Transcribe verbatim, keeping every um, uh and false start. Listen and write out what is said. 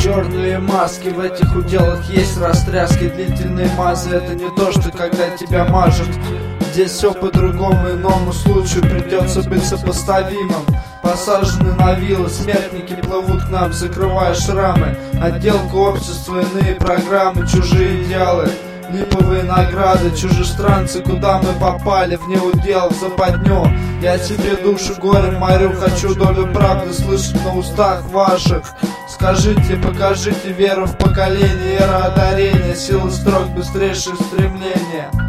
Черные маски, в этих уделах есть растряски. Длительные мазы — это не то, что когда тебя мажут. Здесь все по-другому, иному случаю придется быть сопоставимым. Посажены на вилы, смертники плывут к нам, закрывая шрамы. Отделка общества, иные программы, чужие идеалы, липовые награды, чужестранцы, куда мы попали, в неудел, в западню. Я тебе душу горем морю, хочу долю правды слышать на устах ваших. Скажите, покажите веру в поколение, эра одарения, сила строк, быстрейшее стремление.